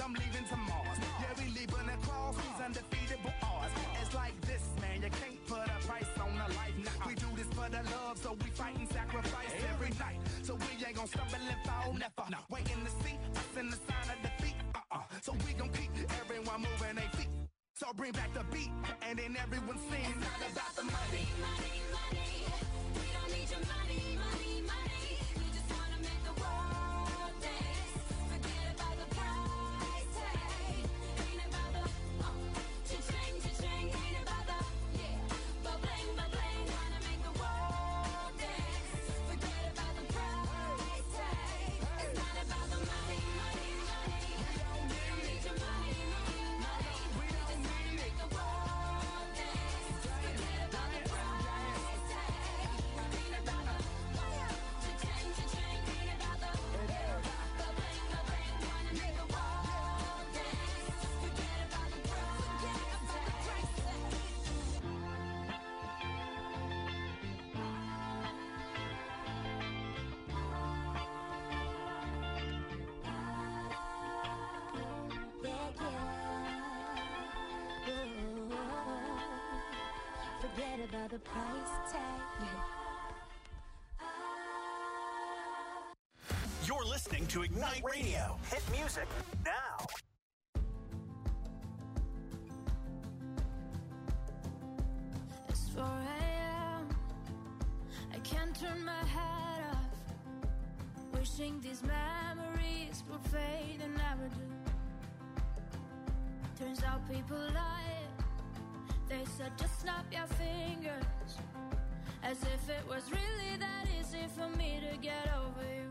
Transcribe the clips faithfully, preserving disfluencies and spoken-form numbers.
I'm leaving to Mars. Yeah, we leaving across these undefeatable odds. It's like this, man, you can't put a price on a life. Nah, we do this for the love, so we fight and sacrifice every night. So we ain't gon' stumble and fall, never. No. Waiting to see us in the sign of defeat. Uh-uh. So we gon' keep everyone moving their feet. So bring back the beat, and then everyone sings. It's not about the money, money, money. We don't need your money, money, money. We just wanna make the world dance. Forget about the price tag. Ain't about the uh, cha-ching, cha-ching. Ain't about the yeah, ba-bling, ba-bling. Wanna make the world dance. Forget about the price tag. It's not about the money, money, money. We don't need your money, money, money. We just wanna make the world dance. Forget about the price tag. Ain't about the cha-ching, cha-ching. Ain't about the ba-bling, ba-bling. Wanna make the world dance. Forget about the price Forget about the price tag. You're listening to Ignite Radio. Hit music now. It's four a.m. I can't turn my head off. Wishing these memories would fade and never do. Turns out people lie. They said just snap your fingers. As if it was really that easy for me to get over you.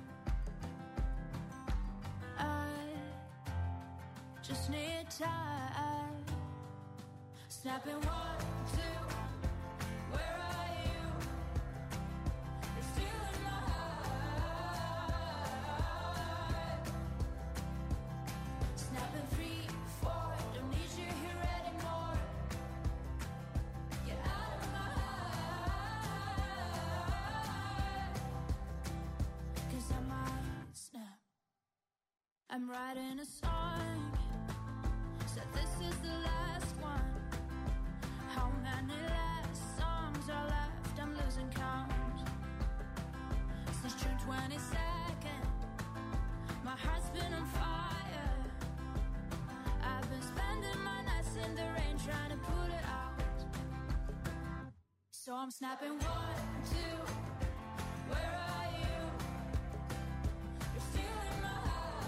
I just need time. Snapping one, two. Where are you? You're still in my heart. Snapping three, four. Don't need you here anymore. Get out of my heart. 'Cause I might snap. I'm writing a song. Said this is the last one. How many last songs are left? I'm losing count. Since June twenty-second, my heart's been on fire. I've been spending my nights in the rain trying to put it out. So I'm snapping one, two. Where are you? You're still in my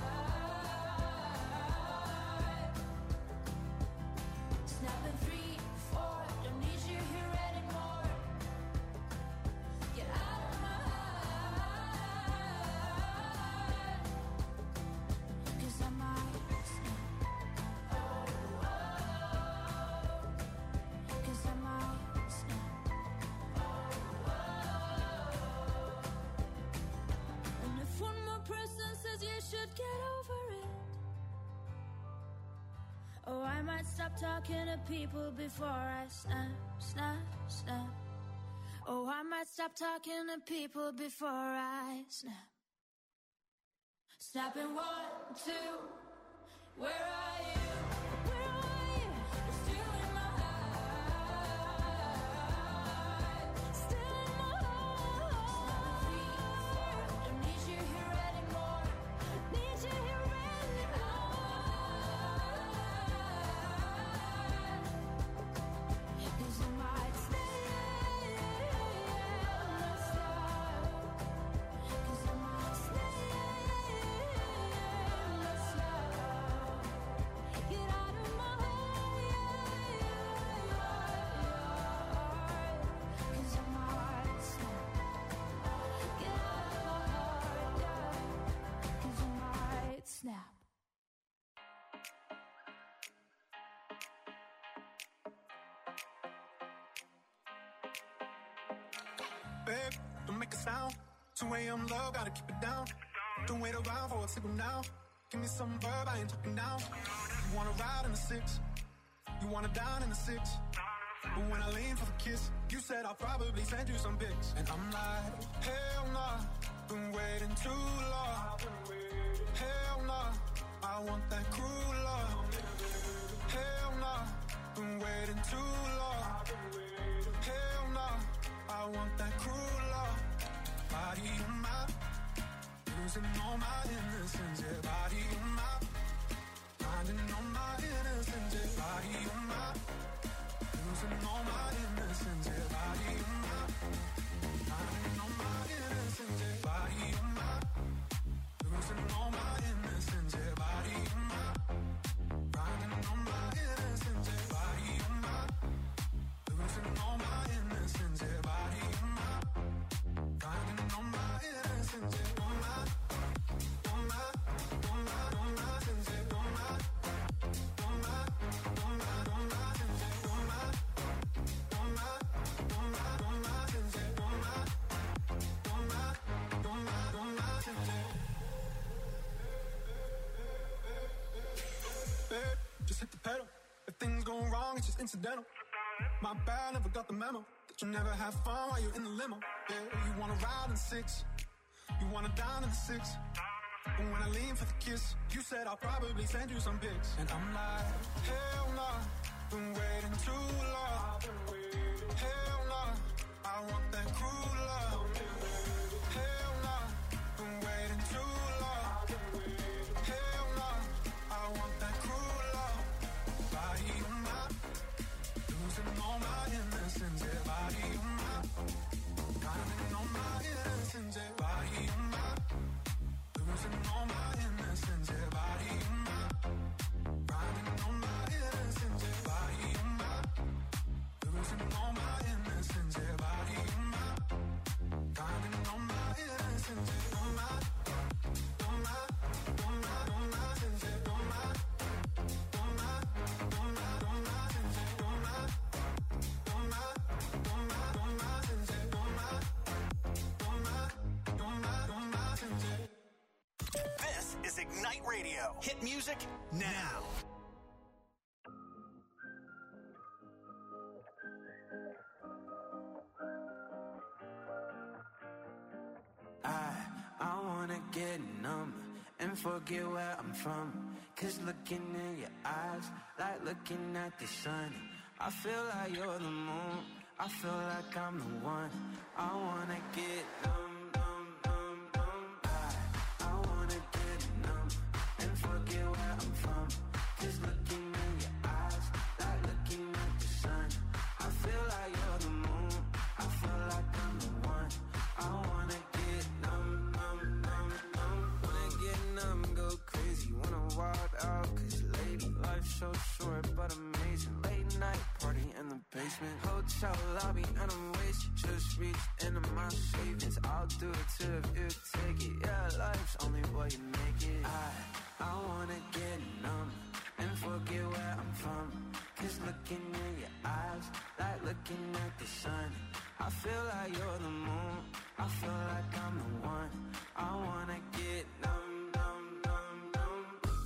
heart. Snapping three, four. Don't need you here anymore. Get out of my heart. 'Cause I might snap. Oh, oh. 'Cause I might snap. Oh, oh. And if one more person says you should get over it. Oh, I might stop talking to people before I snap, snap, snap. Oh, I might stop talking to people before I snap. Snapping one, two. Where are you? Where are you? You're still in my heart. Still in my heart. Three, four. Don't need you here anymore. Need you here anymore. 'Cause I might stay. Cause I might stay. Get out of my heart. 'Cause I might snap. Get out of my heart, yeah. 'Cause I might snap. Babe, don't make a sound. two a.m. love, gotta keep it down. Don't wait around for a signal now. Give me some verb, I ain't talking now. You wanna ride in the six, you wanna dine in the six. But when I lean for the kiss, you said I'll probably send you some pics. And I'm like, hell nah, been waiting too long. Hell nah, I I want that cruel love. Hell no, been waiting too long. Hell no, I want that cruel love. Body on my, losing all my innocence. Yeah, body on my, finding all my innocence. Yeah, body on my, losing all my innocence. Yeah, body on my, finding all my innocence. Yeah, body on my, losing all my innocence. Yeah, body on my, finding all my innocence. Yeah, body on my, losing all my innocence. Yeah, body on my, finding all my innocence. Yeah, on my, on my, on my, on my sense. Yeah, on my, on my, on my, on my sense. Yeah, on my, on my, on my, on my sense. Yeah, on my, on my, on my, on my sense. Babe, just hit the pedal. If things go wrong, it's just incidental. My bad, never got the memo that you never have fun while you're in the limo. Yeah, you wanna ride in six, you wanna dine in the six. But when I lean for the kiss, you said I'll probably send you some pics. And I'm like, hell nah, been waiting too long. Hell nah, I want that cruel love. Hell nah, been waiting too long. Hell nah, I want that cruel love. Body on my, losing all my innocence. Yeah, body on my, finding all my innocence. Yeah, body on my, losing all my innocence. Yeah, body on my, finding all my innocence. Yeah, body on my, losing all my innocence. Yeah, body on my, finding all my innocence. Yeah, on my, on my, on my, on my sense. Yeah, on my, on my, on my, on my sense. Yeah, on my, on my, on my, on my sense. Yeah, on my, on my, on my, on my sense. Yeah. This is Ignite Radio. Hit music now. I, I wanna get numb and forget where I'm from. Cause looking in your eyes, like looking at the sun. I feel like you're the moon, I feel like I'm the one. I wanna get numb, numb, numb, numb. I, I wanna get numb and forget where I'm from. Cause looking in your eyes, like looking at the sun. I feel like you're the moon, I feel like I'm the one. I wanna get numb, numb, numb, numb. Wanna get numb, go crazy, wanna wild out. Cause lady, life's so short but amazing. Late night party in the basement, hotel lobby and I'm wasted. Just reached into my savings, I'll do it too if you take it. Yeah, life's only what you make it. I, I wanna get numb and forget where I'm from. Cause looking in your eyes, like looking at the sun. I feel like you're the moon, I feel like I'm the one. I wanna get numb, numb, numb, numb.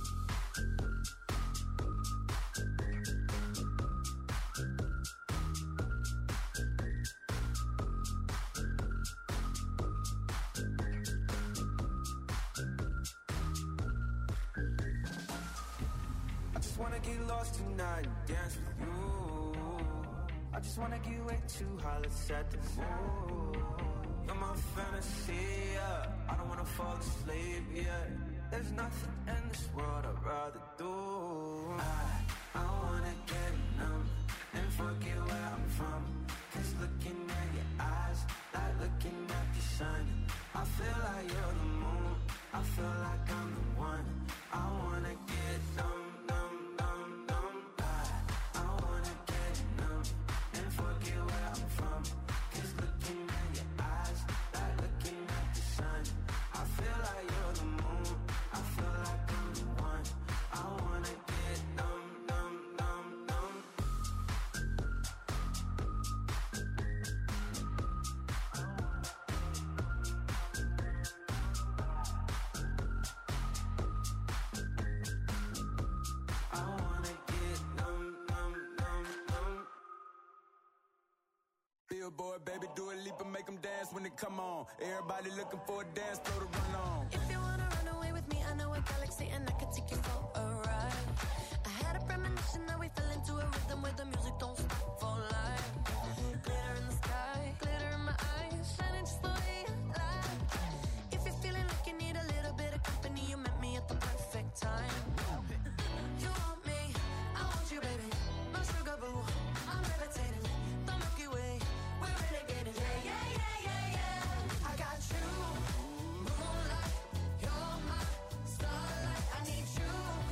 I just wanna get lost tonight and dance with you. I just wanna get way too high, let's set the mood. You're my fantasy, yeah. I don't wanna fall asleep, yeah. There's nothing in this world I'd rather do. I, I wanna get numb and forget where I'm from. Cause looking at your eyes, like looking at the sun. I feel like you're the moon, I feel like I'm the one. I wanna get numb, numb, numb, numb. I, I wanna get numb and forget where I'm from. Cause looking at your eyes, like looking at the sun. I feel like you're the moon, I feel like I'm the one. I wanna get numb, numb, numb, numb. I wanna get numb, numb, numb, numb. Billboard, baby, do a leap and make them dance when they come on. Everybody looking for a dance floor to run on. If you wanna run away with me, I know a galaxy and I could take you for rhythm with the music, don't stop for life. Glitter in the sky, glitter in my eyes, shining just the way you like. If you're feeling like you need a little bit of company, you met me at the perfect time. You want me, I want you, baby. My sugar boo, I'm levitating. The Milky Way, we're renegading. Yeah, yeah, yeah, yeah, yeah. I got you, moonlight. You're my starlight. I need you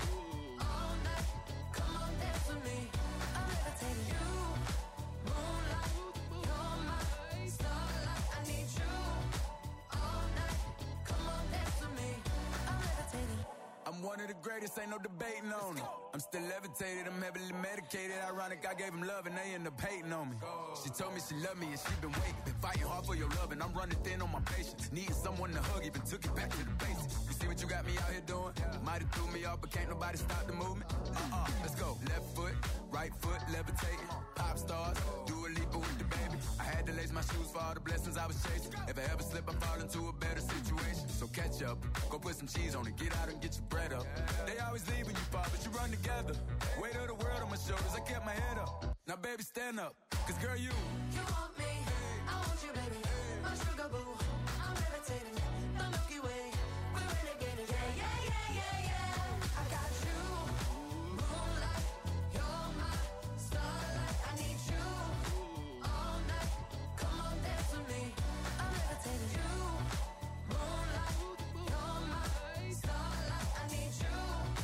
all night. Come on, dance with me. I'm levitating. You, moonlight. You're my starlight. I need you all night. Come on, dance with me. I'm levitating. I'm one of the greatest, ain't no debating on it. I'm still levitated, I'm heavily medicated. Ironic, I gave him love and they end up hating on me. She told me she loved me and she been waiting. Been fighting hard for your love and I'm running thin on my patience. Needing someone to hug, even took it back to the basics. You see what you got me out here doing? Might have threw me off, but can't nobody stop the movement. Uh-uh, let's go. Left foot, right foot, levitating. Pop stars, do a leap with the baby. I had to lace my shoes for all the blessings I was chasing. If I ever slip, I fall into a better situation. So catch up, go put some cheese on it, get out and get your bread up. They always leave when you fall, but you run together. Weight of the world on my shoulders, I kept my head up. Now baby, stand up, cause girl, you You want me, I want you, baby. My sugar boo, I'm levitating. The Milky Way, we're renegading. Yeah, yeah, yeah, yeah, yeah. I got you, moonlight. You're my starlight. I need you all night. Come on, dance with me. I'm levitating. You, moonlight. You're my starlight. I need you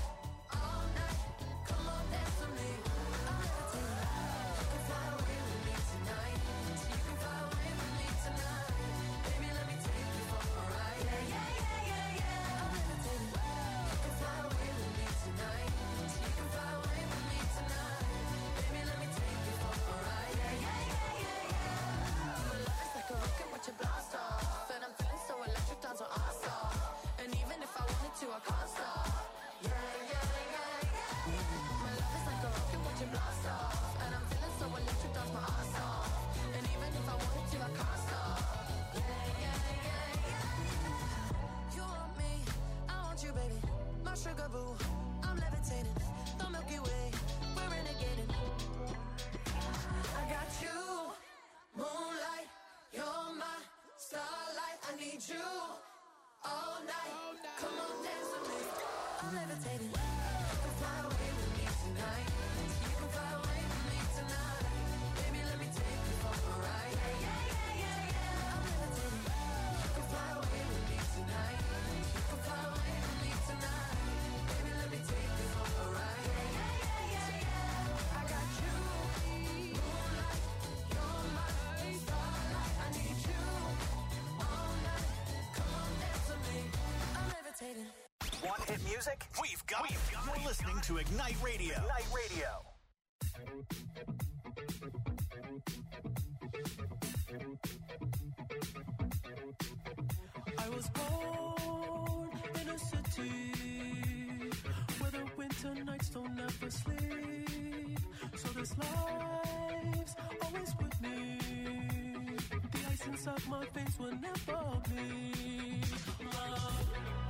all night. Come on, dance with me. I'm levitating. You can fly away with me tonight. You can fly away with me tonight. Baby, let me take you for a ride. Yeah, yeah, yeah, yeah, yeah. I'm levitating. You can fly away with me tonight. You can fly away with me tonight. Baby, let me take you for a ride. Yeah, yeah, yeah, yeah, yeah. My love is like a rocket, watch it blast off. And I'm feeling so electric, dance on our stop. And even if I wanted to, I can't stop. Yeah, yeah, yeah, yeah. My love is like a rocket, watch it blast off. And I'm feeling so electric, dance my ass off. And even if I wanted to, I can't stop. Yeah, yeah, yeah, yeah. You want me, I want you, baby. My sugar boo, I'm levitating. The Milky Way, we're renegading. I got you, moonlight. You're my starlight. I need you all night. Come on, dance with me. I'm levitating. You can fly away with me tonight. You can fly away with me tonight. Baby, let me take you for a ride. Yeah, yeah, yeah, yeah, yeah. I'm levitating. You can fly away with me tonight. You can fly away with me tonight. Baby, let me take you for a ride. Yeah, yeah, yeah, yeah, yeah. I got you, moonlight. You're my starlight. I need you all night. Come on, dance with me. I'm levitating. Want hit music? We've got it. You're listening to Ignite Radio. Ignite Radio. I was born in a city where the winter nights don't ever sleep. So this life's always with me. The ice inside my veins will never bleed. Love.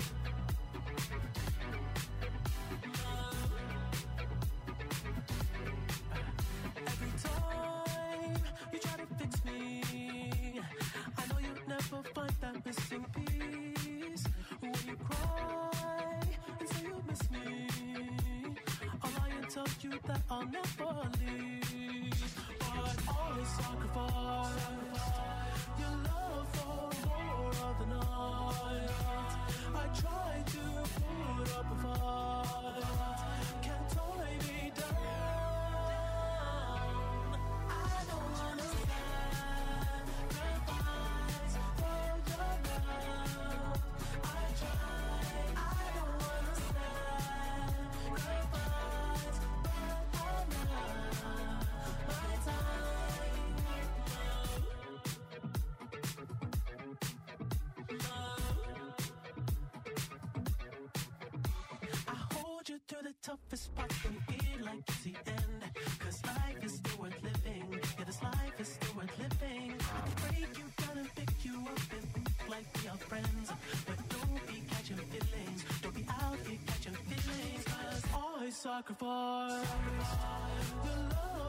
Every time you try to fix me, I know you'll never find that missing piece. When you cry and say you miss me, I'll lie and tell you that I'll never leave. But always sacrifice your love for more of the night. I try to put up a fight, can't tie me down. I don't understand the fights for your love. I try, I don't understand the fights, but I'm not my time. I hold you through the toughest part and feel like it's the end. Cause life is still worth living. Yeah, this life is still worth living. I can break you down and pick you up and think like we are friends. But don't be catching feelings. Don't be out here catching feelings. Cause I sacrifice your love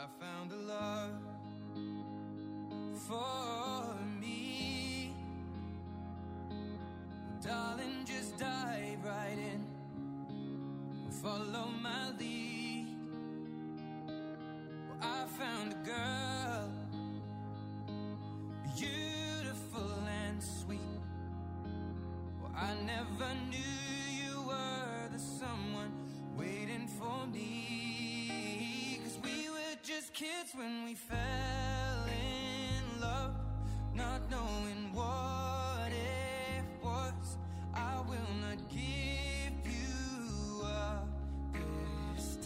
found a love for me. Darling, just dive right in, follow my lead. Well, I found a girl, beautiful and sweet. Well, I never knew you were the someone waiting for me. 'Cause we were just kids when we fell in love, not knowing what it was. I will not give you up this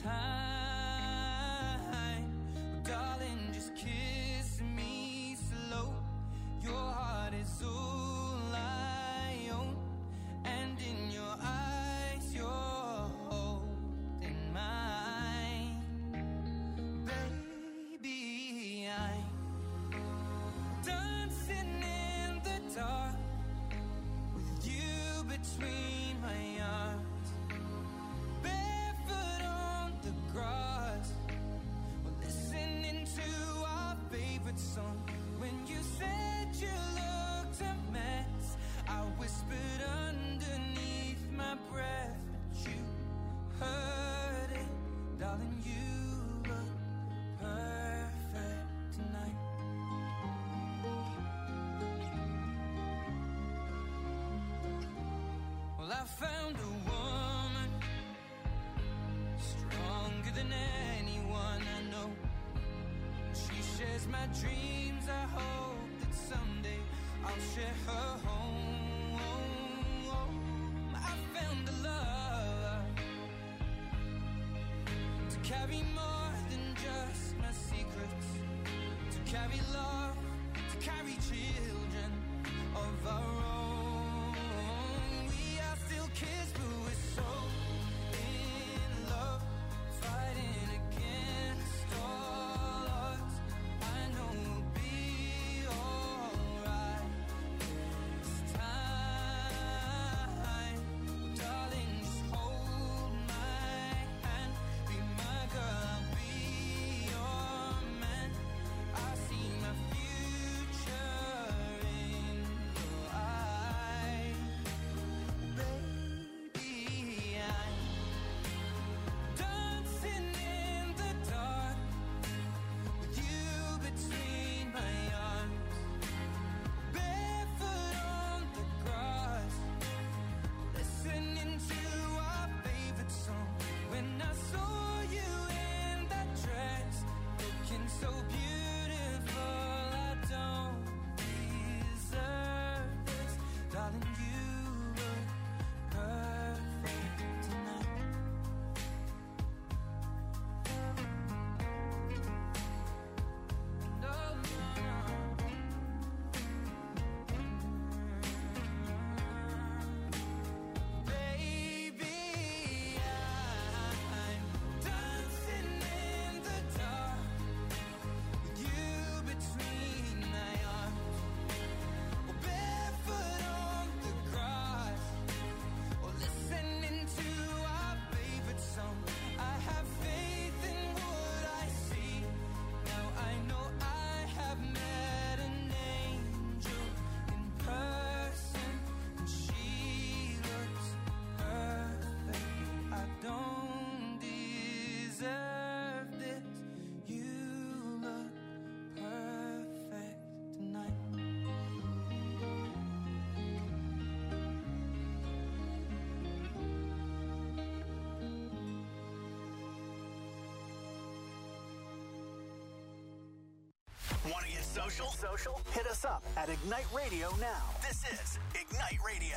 time. Darling, just kiss me slow. Your heart is all I own, and in your eyes you're holding mine. Baby, I'm dancing in the dark with you between my arms, barefoot on the grass. We're listening to our favorite song. When you said you looked a mess, I whispered underneath my breath, but you heard it. Darling, you look perfect tonight. Well, I found a woman stronger than anyone I know. She shares my dreams. I hope that someday I'll share her home. I found a love to carry more than just my secrets, to carry love, to carry children of our own. We are still kids, but we're so in love, fighting against all odds. I know we'll be alright this time. Darling, just hold my hand, be my girl, I'll be your man. I see my future in your eyes. Baby, I'm dancing in the dark with you between my arms, barefoot on the grass, listening to our favorite song. When I saw you in that dress, looking so beautiful, I don't deserve this. Darling, you look perfect tonight. No, no, no. Baby, I'm dancing in the dark with you between my arms, or barefoot on the grass, or listening to our favorite song. I have faith in what I see. Now I know I have met an angel in person, and she looks perfect. I don't deserve this. You look perfect tonight. Want to get social? Social? Hit us up at Ignite Radio now. This is Ignite Radio.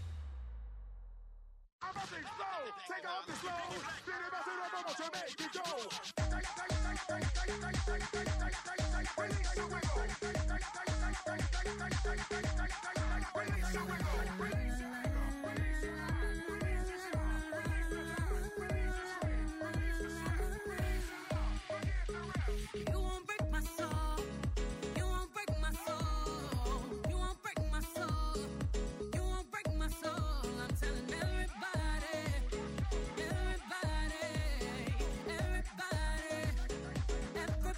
I'm a big slow, take off the slow, spin it back to the bubble to make it go. Release the wiggle. Release the wiggle. You won't break my soul. You won't break my soul. You won't break my soul. You won't break my soul. I'm telling everybody, everybody, everybody, everybody.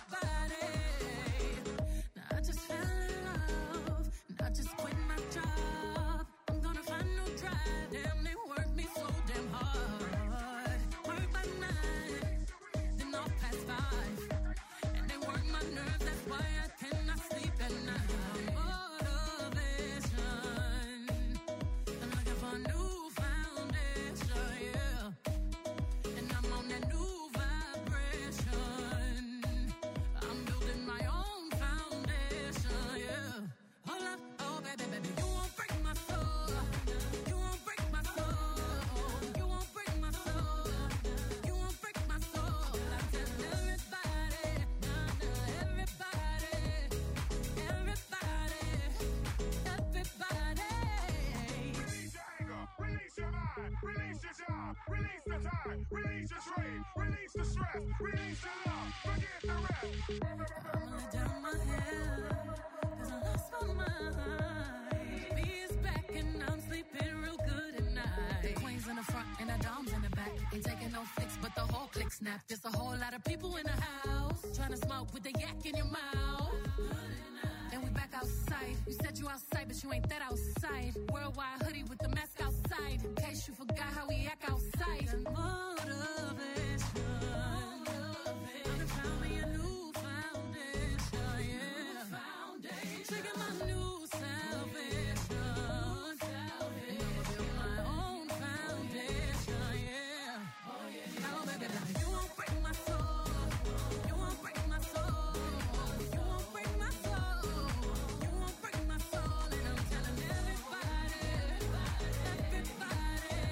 the stress. Release your love, forget the rest. I'ma let down my hair, cause I lost my mind. B is back and I'm sleeping real good at night. The queen's in the front and the dom's in the back. Ain't taking no flicks, but the whole click snap. There's a whole lot of people in the house trying to smoke with the yak in your mouth. And we back outside. You said you outside, but you ain't that outside. Worldwide hoodie with the mask outside. In case you forgot how we act outside. And motivation. I done found me a new foundation, yeah. Trigger my new salvation. And I'ma build my own foundation, yeah. Now, baby, now you won't break my soul. You won't break my soul. You won't break my soul. You won't break my soul. And I'm telling everybody, everybody,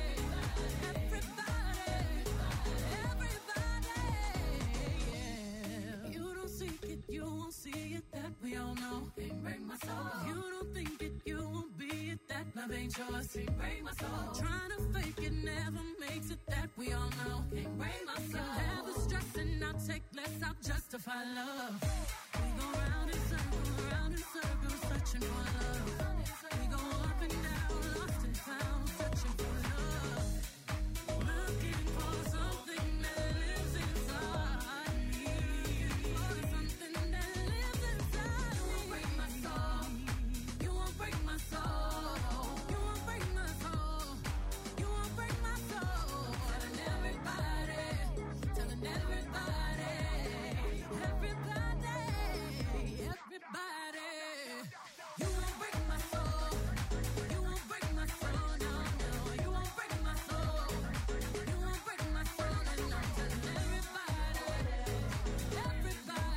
everybody, everybody, yeah. You don't seek it, you won't see it, that we all know. Can't break my soul. You don't think it, you won't be it, that love ain't yours. Can't break my soul. Trying to fake it never makes it, that we all know. Can't break my soul. Have us stressing, I'll take less, I'll justify love. We go round in circles, round in circles, searching for love. We go up and down, lost and found, searching for love. Looking for something that lives inside me. For something that lives inside me. You won't break my soul. You won't break my soul. You won't break my soul. You won't break my soul. Telling everybody, telling everybody, everybody, everybody. You won't break my soul. You won't break my soul. No, no. You won't break my soul. You won't break my soul. And I'm telling everybody, everybody,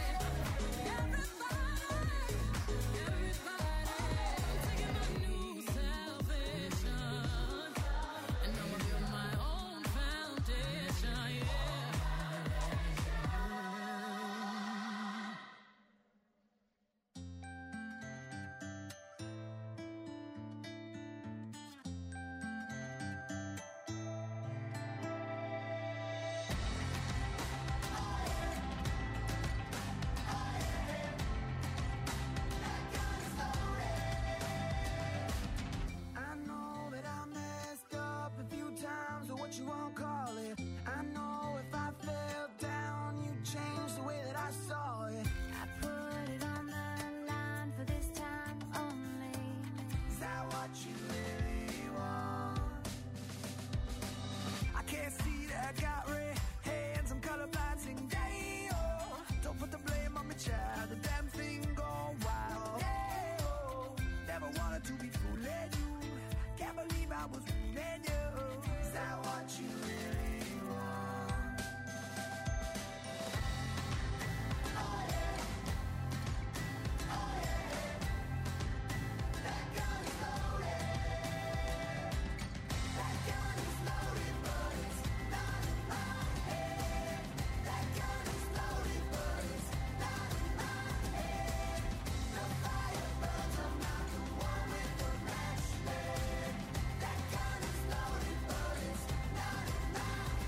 everybody, everybody. Taking my new salvation, and I'ma build my own foundation, yeah. I know that I messed up a few times, or what you won't call it. I know if I fell down, you'd change the way that I saw it. I put it on the line for this time only. Is that what you really want? I can't see that I got red hands, I'm colorblind, sing day, oh. Don't put the blame on me, child, the damn thing gone wild. Day, oh. Never wanted to be fooling you, can't believe I was fooling you. Is that what you really want? Oh yeah, oh yeah, that gun is loaded. That gun is loaded, but it's not in my head. That gun is loaded, but it's not in my head. The fire burns, I'm not the one with the match lit. That gun is loaded, but it's not in my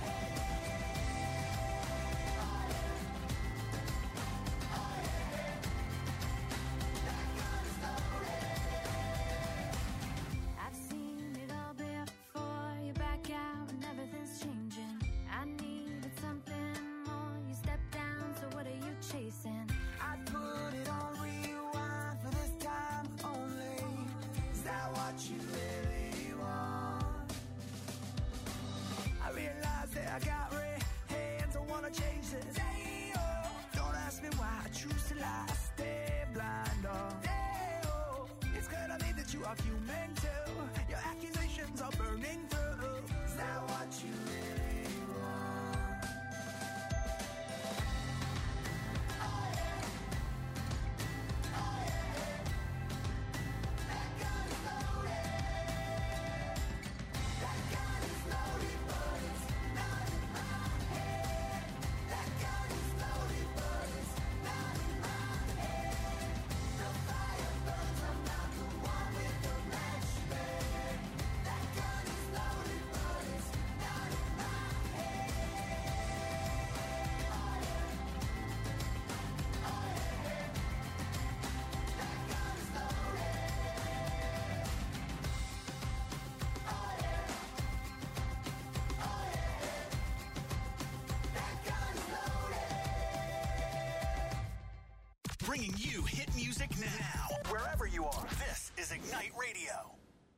I've seen it all before. You're back out and everything's changing. I needed something more. You stepped down, so what are you chasing? I put it on rewind for this time only. Is that what you really want? I realize that I got red hands, I wanna change this. Hey, oh. Don't ask me why I choose to lie, I stay blind, oh. Hey, oh. It's clear to me that you are human too. Your accusations are burning through. Is that what you really want? Oh yeah, oh yeah, that gun is loaded. That gun is loaded, but it's not in my head. That gun is loaded, but it's not in my head. The fire burns, I'm not the one with the match lit. That gun is loaded. bringing you hit music now. Wherever you are, this is Ignite Radio.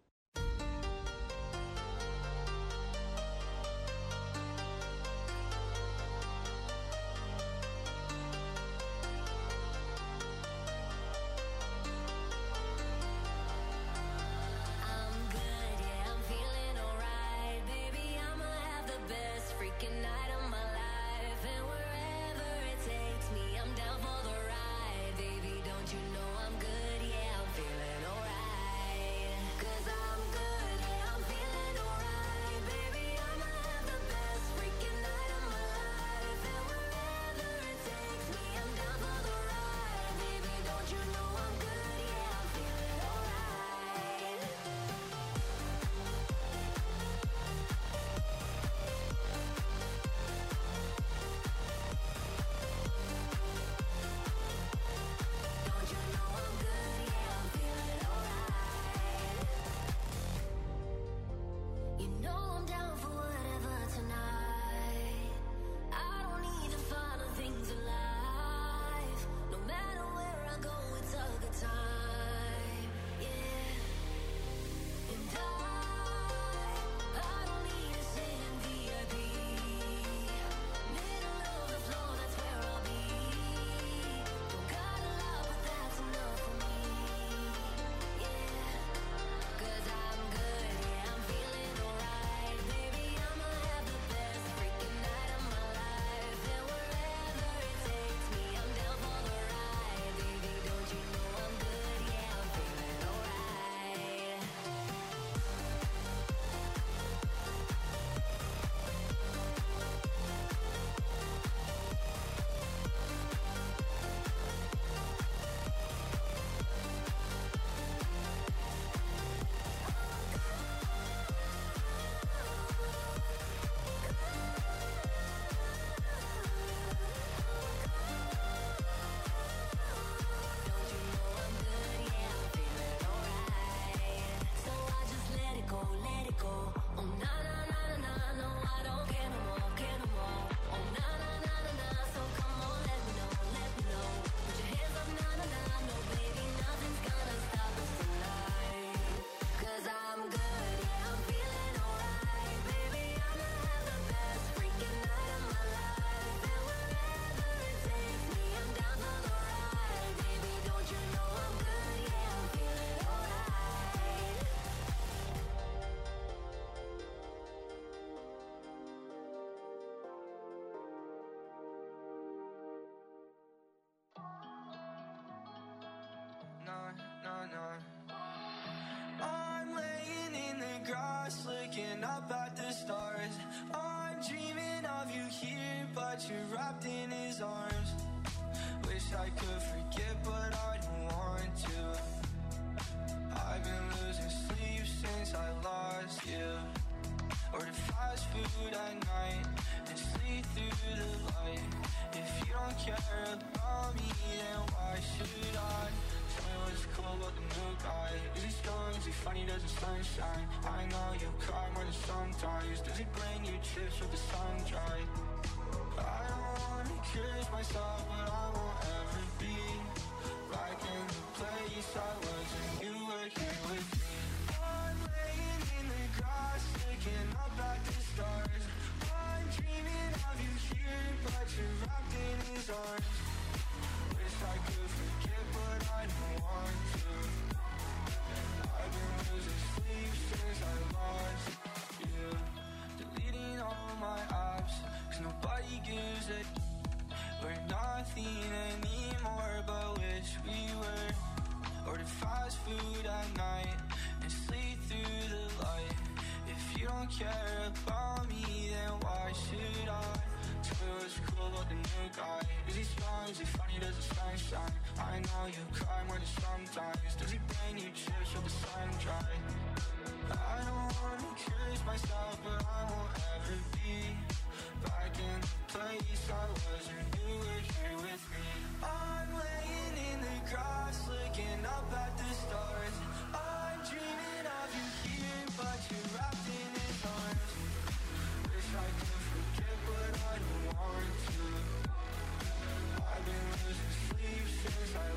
I'm laying in the grass, looking up at the stars. I'm dreaming of you here, but you're wrapped in his arms. Wish I could forget, but I don't want to. I've been losing sleep since I lost you. Order fast food at night and sleep through the light. If you don't care about me, then why should I? Tell me what's cool about the new guy. Is he strong? Is he funny? Does the sunshine? I know you cry more than sometimes. Does he bring you chips with the sun dry? I don't wanna curse myself, but I won't ever be back in the place I was when you were here with me. I'm laying in the grass, looking up at the stars. I'm dreaming of you here, but you're wrapped in his arms. Wish I could forget, but I don't want to. I've been losing sleep since I lost you. Deleting all my apps, cause nobody gives a. We're nothing anymore, but wish we were. Order fast food at night and sleep through the light. If you don't care about me, then why should I? Tell me what's cool about the new guy. Is he strong? Is he funny? Does the sunshine? I know you cry more than sometimes. Does he bring you chips with the sun dry? I don't wanna curse myself, but I won't ever be back in the place I was when you were here with me. I'm laying in the grass, looking up at the stars. I'm dreaming of you here, but you're wrapped in his arms. Wish I could forget, but I don't want to. I've been losing sleep since I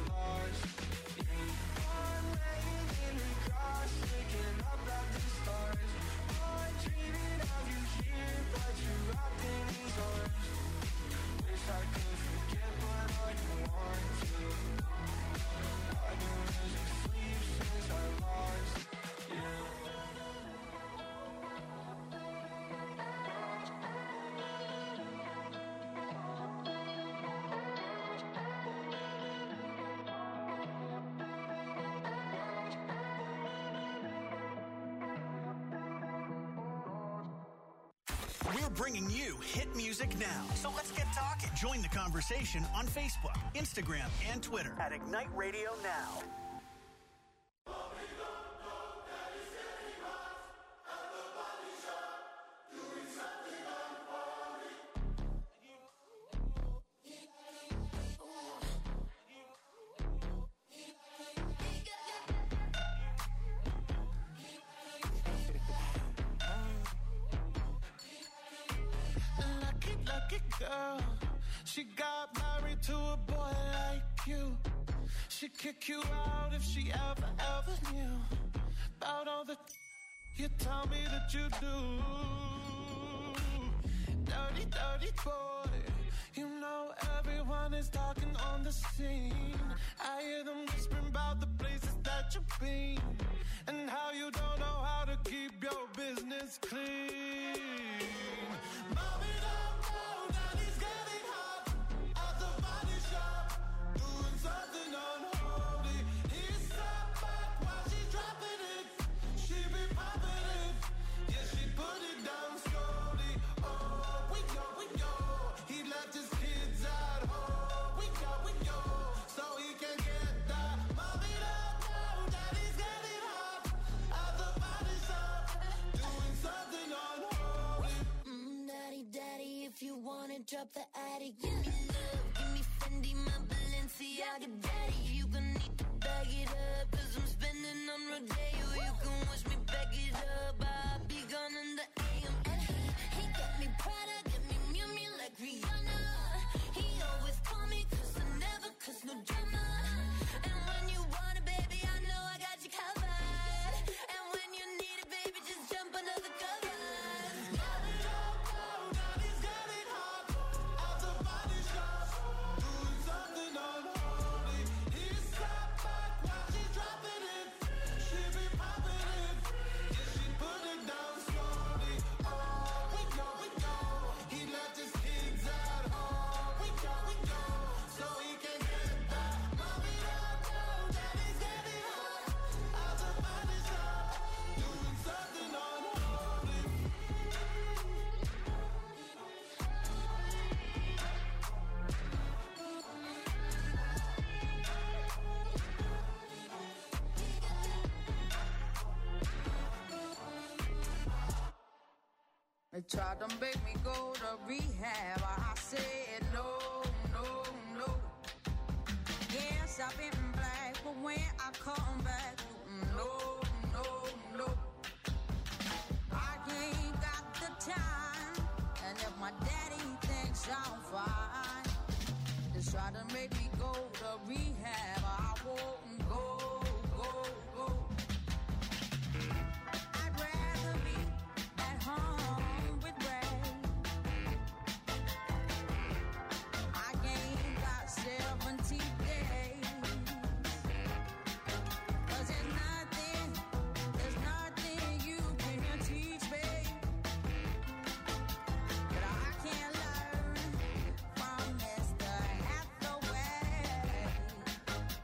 We're bringing you hit music now. So let's get talking. Join the conversation on Facebook, Instagram, and Twitter at Ignite Radio Now. Girl, she got married to a boy like you. She'd kick you out if she ever, ever knew about all the you tell me that you do. Dirty, dirty boy. You know everyone is talking on the scene. I hear them whispering about the places that you've been and how you don't know how to keep your business clean. Mommy, something unholy. He sat back while she's dropping it. She be popping it. Yeah, she put it down slowly. Oh, we go, we go. He left his kids at home. We go, we go. So he can get that. Mommy don't know daddy's getting hot at the body shop, doing something unholy. Mm, daddy, daddy, if you wanna drop the attic, give me love, give me Fendi, my Balenciaga daddy. You gon' need to bag it up, cause I'm spending on Rodeo. You can wish me back it up, I'll be gone in the A M. And he, he got me Prada, got me Miu Miu like Rihanna. He always call me cause I never cause no drama. And when you want it, baby, I know I got you covered. And when you need it, baby, just jump under the covers. Daddy don't know daddy's getting hot at the body shop, doing something unholy. He sat back while she's dropping it. She be popping it. Yeah, she put it down slowly. Oh, we go, we go. He left his kids at home. We go, we go. So he can get that. Mommy don't know daddy's getting hot at the body shop, doing something unholy. They tried to make me go to rehab. I said no, no, no. Yes, I've been black, but when I come back, no, no, no. I ain't got the time, and if my daddy thinks I'm fine, they try to make me go to rehab. I won't go, go, go. I'd rather be at home with Ray. I ain't got seventy days. 'Cause there's nothing, there's nothing you can teach me that I can't learn from Mister Hathaway.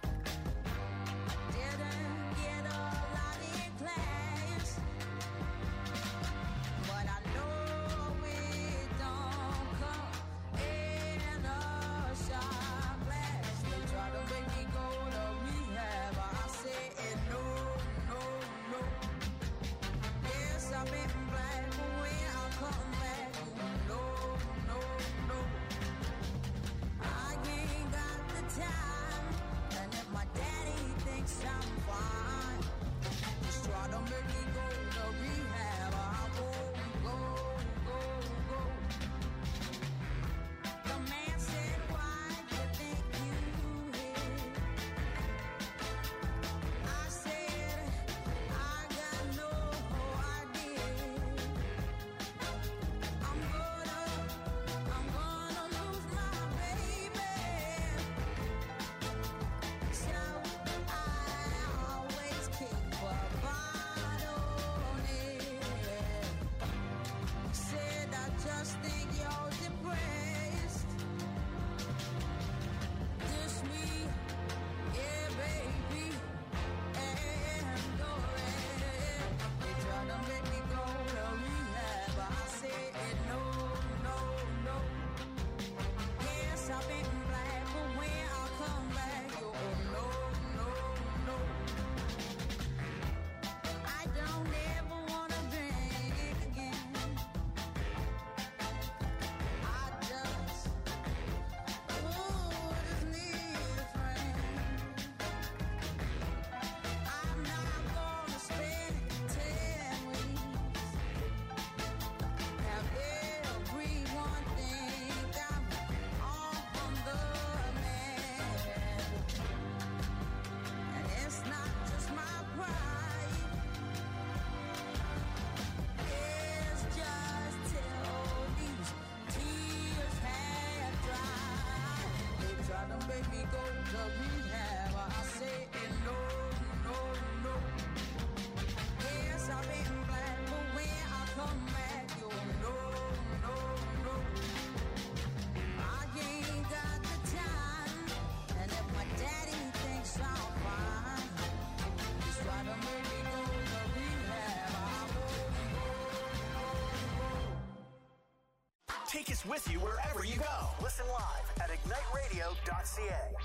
Take us with you wherever you go. Listen live at ignite radio dot c a.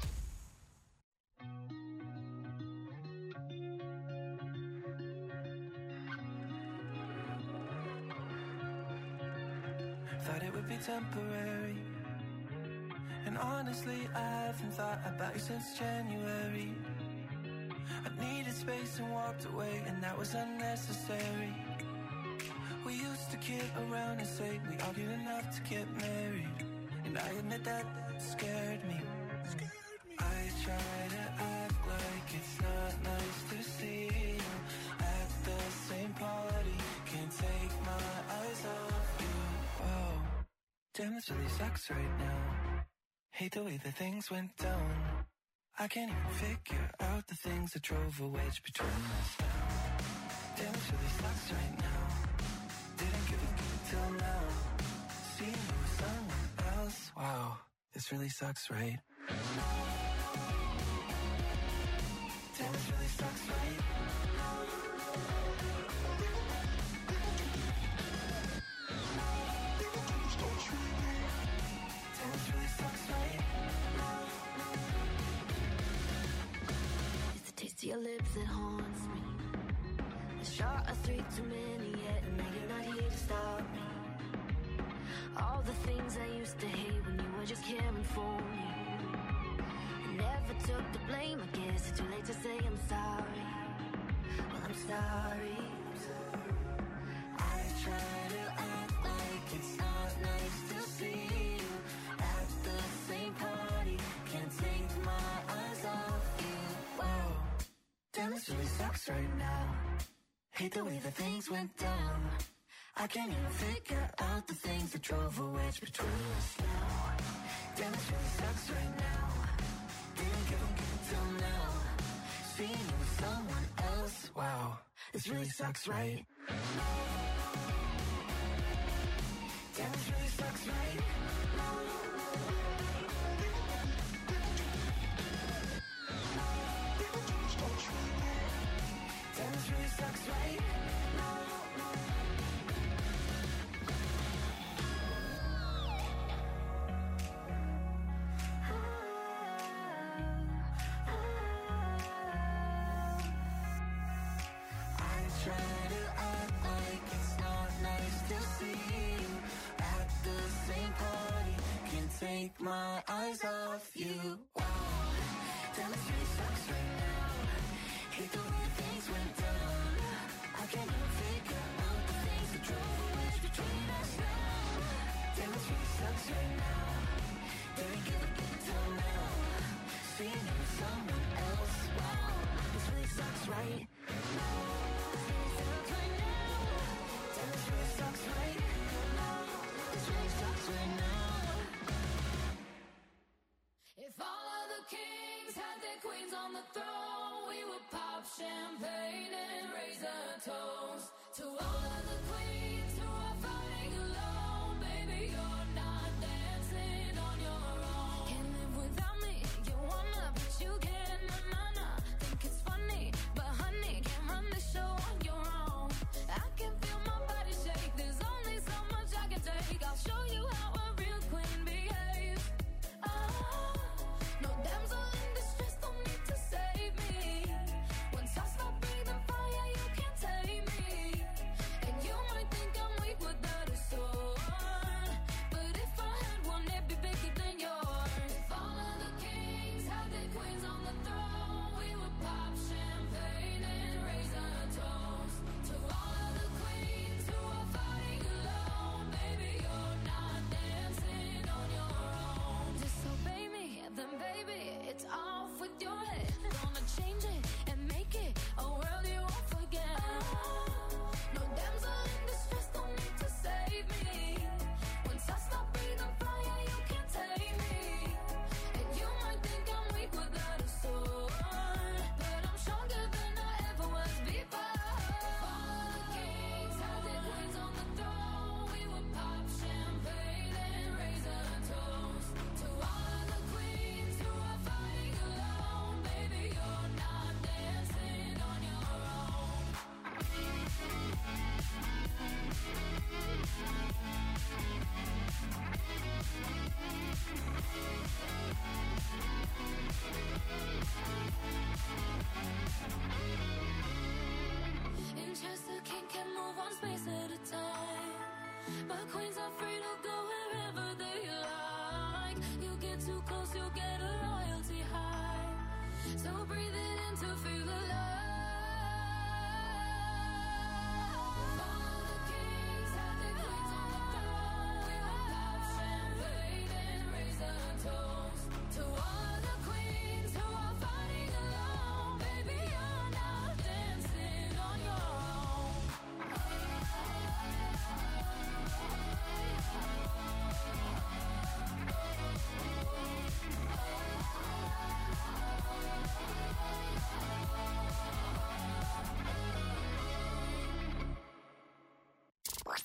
Thought it would be temporary, and honestly I haven't thought about you since January. I needed space and walked away, and that was unnecessary. We used to kid around and say we argued enough to get married, and I admit that scared me. I try to act like it's not nice to see you at the same party. Can't take my eyes off you. Whoa, damn, this really sucks right now. Hate the way that things went down. I can't even figure out the things that drove a wedge between us now. Damn, this really sucks right now. Didn't give a give till now. Seeing you with someone else. Wow, this really sucks, right? Damn, this really sucks, right? Damn, this really sucks, right? It's the taste of your lips that haunts me. A shot of three too many yet, and now you're not here to stop me. All the things I used to hate when you were just caring for me. I never took the blame, I guess it's too late to say I'm sorry. Well, I'm sorry. I try to act like it's not nice to see you at the same party. Can't take my eyes off you. Whoa, Damn, this really sucks right now. Hate the way that things went down. I can't even figure out the things that drove a wedge between us now. Damn, this really sucks right now. Didn't give a give till now. Seeing you with someone else. Wow, this really sucks, right? Damn, this really sucks, right? Damn, this really sucks, right? I try to act like it's not nice to see you at the same party. Can't take my eyes off you. Wow, damn, this really sucks right now. Hate the way things went down. I can't even figure out the things that drove a wedge between us now. Damn, this really sucks right now. Didn't give a give till now. Seeing you with someone else. Wow, this really sucks, right? Damn, this really sucks, right? This really sucks right now. if all of the kings had their queens on the throne, we would pop champagne and raise a toast to all of the queens who are fighting alone. Baby, you're not dancing on your own. Can't live without me, you wanna, but you can't. Na na na, think it's funny, but honey, can't run the show on your own. I can feel my body shake. There's only so much I can take. I'll show you how a real queen behaves. Oh, no damsel in distress, don't need to save me. Once I stop breathing fire, you can't tame me.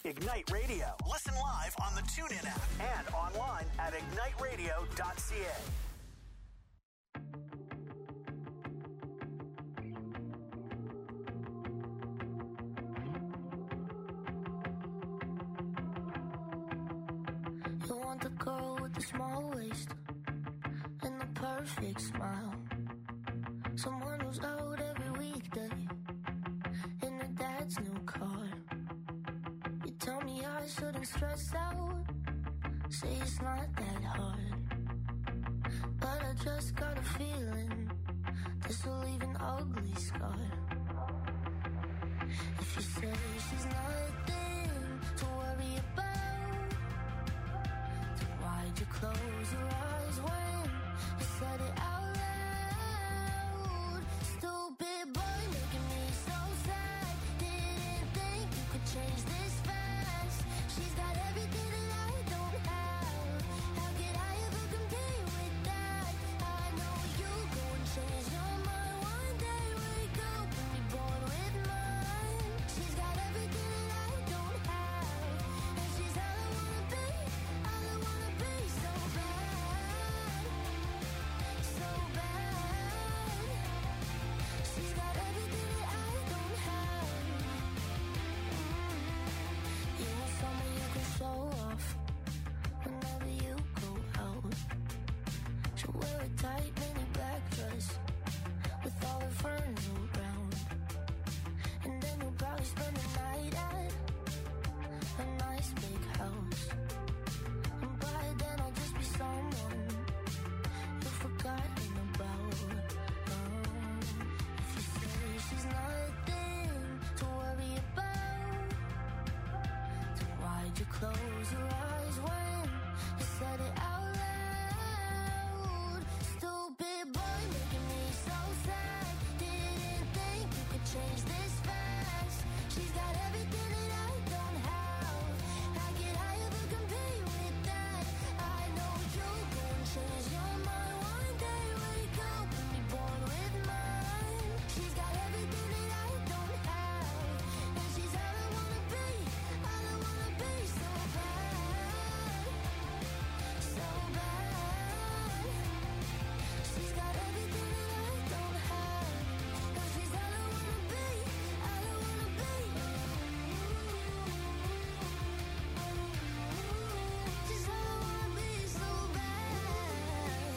Ignite Radio. Listen live on the TuneIn app and online at ignite radio dot c a. You want the girl with the small waist and the perfect smile. Someone who's out every weekday in her dad's new car. You tell me I shouldn't stress out, say it's not that hard. But I just got a feeling this will leave an ugly scar. If you say she's nothing to worry about, then why'd you close your eyes when you said it out loud? Stupid boy making me so sad. Didn't think you could change this fast. She's got everything that I don't have. How could I ever compete with that? I know you go and change your mind one day. Wake up and be born with mine. She's got everything that I don't have, and she's all I wanna be, all I wanna be. So bad, so bad. She's got everything that I don't have. Mm. You want someone you can show off whenever you go out. She'll wear a tight mini black dress with all her friends around, and then you'll probably spend the night at a nice big house. And by then I'll just be someone you've forgotten about. Um, if you say she's nothing to worry about, then why'd you close your eyes when you said it out loud? Stupid boy making me so sad. Didn't think you could change this fast. She's got everything that I don't have. How could I ever compete with that? I know you'll go and change your mind one day. Wake up and be born with mine. She's got everything that I don't have, and she's all I wanna be, all I wanna be. So bad, so bad. She's got everything that I don't have, and she's all I wanna be, all I wanna be. She's all I wanna be, so bad.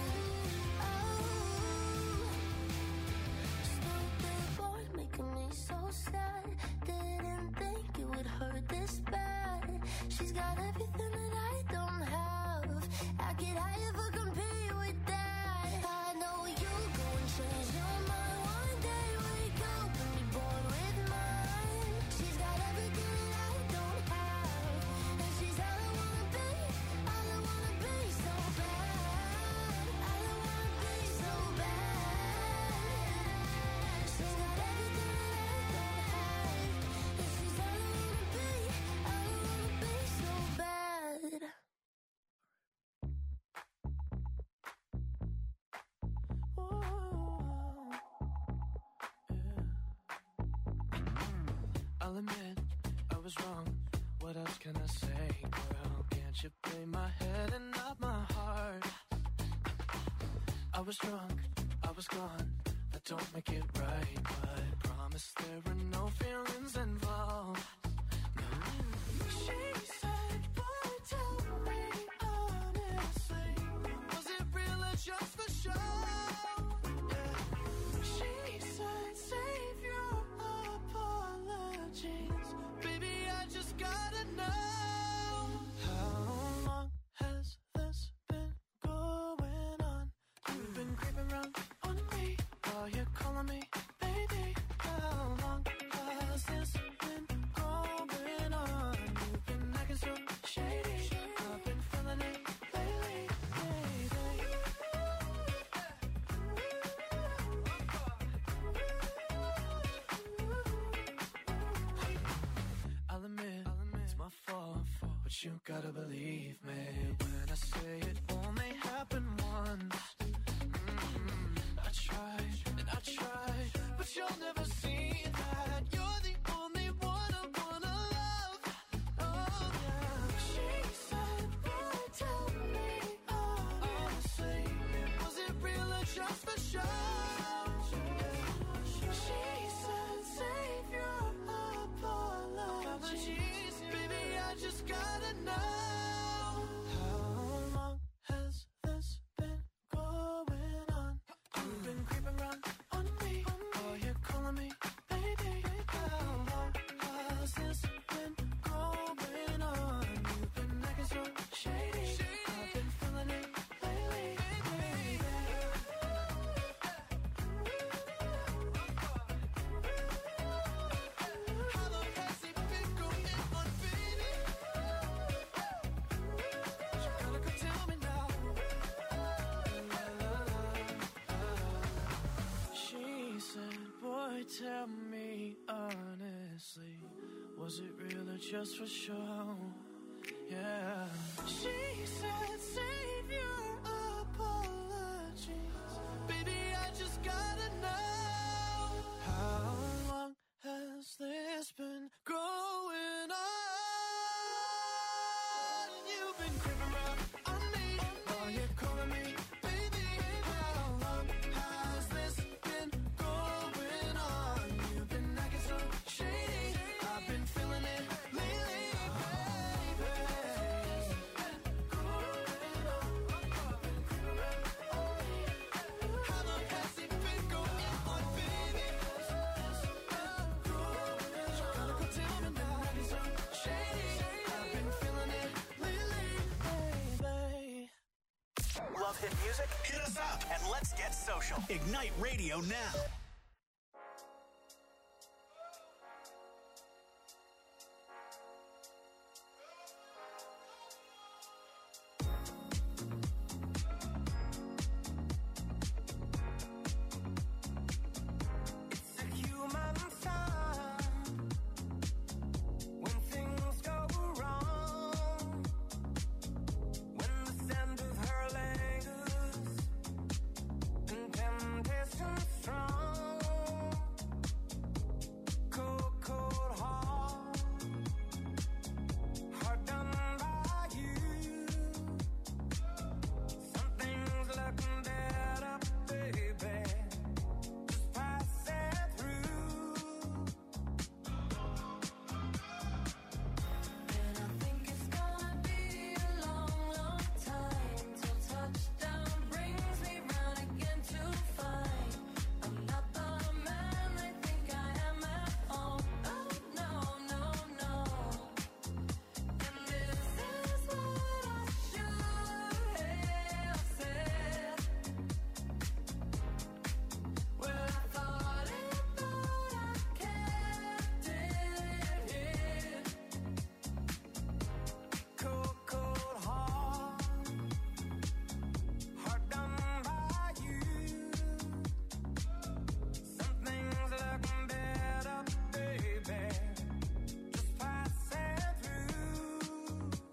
Oh, stupid boy making me so sad. Didn't think it would hurt this bad. She's got everything that I don't have. How could I ever compete with that? I know you'll go and change your mind one day. Wake up and be born with mine. She's got everything that I don't have, and she's all I wanna be, all I wanna be. So bad, all I wanna be. So bad. She's got everything that I don't have, and she's all I wanna be, all I wanna be. So bad. I'll admit I was wrong. What else can I say, girl? Can't you play my head and not my heart? I was drunk, I was gone. That don't make it right, but promise there were no feelings involved. No. She said, boy, tell me honestly, was it real or just for show? Yeah. She said, save your apologies, baby, I just gotta know. How long has this been going on? You've been creeping around on me while you're calling me baby. How long has this been going on? You've been acting so shady. I've been feeling it lately, baby. I'll admit, it's my fault, but you gotta believe me when I say it only happened once. Mm, I tried and I tried, but you'll never see that. You're the only one I wanna love. Oh, gotta know, how long has this been going on? You've been creeping around on me, oh, you're calling me baby. How long has this been going on? You've been acting so shady, I've been feeling it lately, baby. How long has it been going on, baby? You gotta go tell me now. She said, boy, tell me honestly, was it real or just for show? Yeah. She said, save your apologies, baby, I just gotta know, how long has this been going on? You've been creeping around on me, oh, you're calling me baby. How long has this been going on? You've been acting so shady, I've been feeling it lately, baby. How long has it been going on, baby? You gotta go tell me now. Acting so shady, I've been feeling it lately, baby. Love hit music? Hit us up and let's get social. Ignite Radio now. It's a human sign when things go wrong, when the scent of her lingers and temptation strong. Cold, cold heart, hard done by you. Something's looking better, baby. Just pass it through. And I think it's gonna be a long, long time till touchdown brings me round again to find I'm not the man they think I am at home. Oh no, no, no. And this is what I should have said. Well, I thought it, but I kept it hid. Cold, cold heart, hard done by you. Something's looking better, baby. Just pass it through.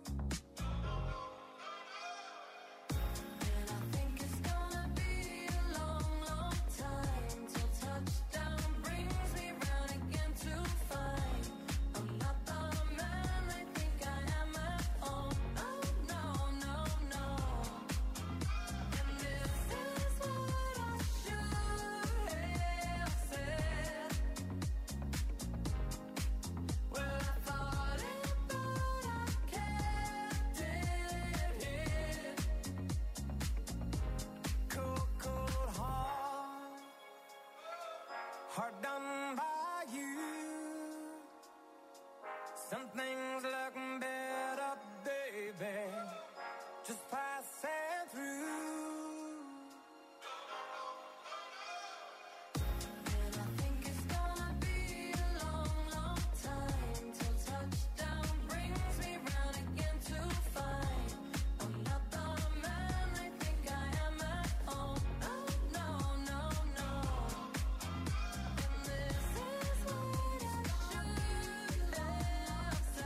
And I think it's gonna be a long, long time till touchdown brings me round again to find I'm not the man they think I am at home. Oh no, no, no. And this is what I should have said. Well, I thought it, but I kept it hid. Cold, cold heart, hard done by you. Something's looking better, baby. Just pass it through. And I think it's gonna be a long, long time till touchdown brings me round again to find I'm not the man they think I am at home. Oh no, no, no. And this is what I should have said.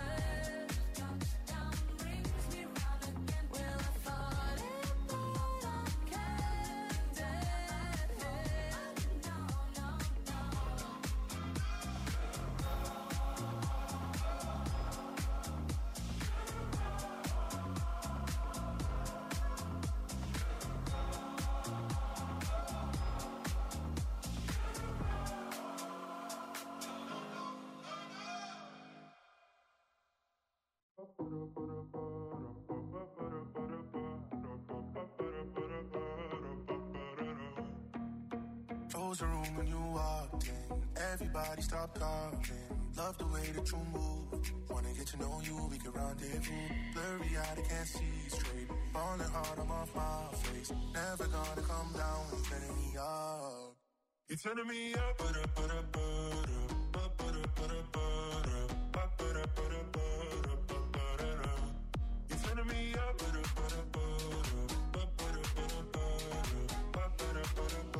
close the room when you walked in. Everybody stop talking. Love the way that you move. Wanna get to know you, we can rendezvous. Blurry eyed, I can't see straight. Falling hard, I'm off my face. Never gonna come down, you're turning me up. You're turning me up, but up, but up, but up, but up, but up, but up, but up, but up, but up. You're turning me up, but up, but up, but up, but up, but up, but up, but up.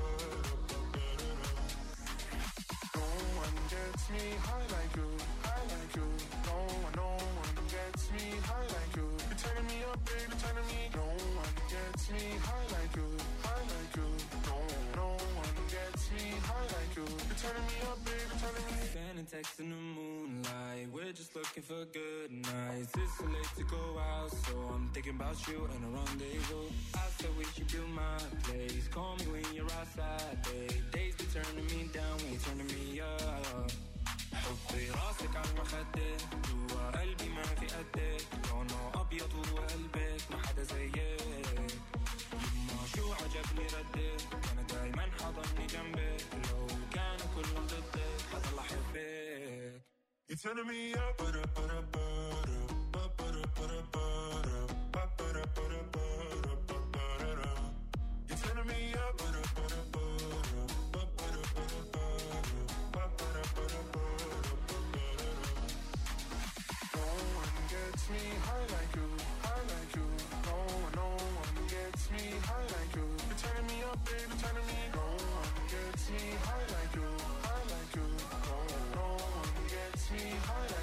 No one gets me high like you, high like you. No one, no one gets me high like you. You're turning me up, baby, turning me. No one gets me high like you, high like you. No, no one gets me high like you. You're turning me up, baby, turning me. Sending texts in the moonlight. We're just looking for good nights. It's so late to go out, so I'm thinking about you and a rendezvous. I said we should do my place. Call me when you're outside, babe. Days be turning me down, when you're turning me up. حطي راسك على المخدة جوا قلبي ما في قدك لونه أبيض وقلبك ما حدا زيك يما شو عجبني ردك أنا دايما حضني جنبك لو كانوا كلهم ضدك حضل أحبك. You're turning me up, but up, but up, but up, but up, but up, but up.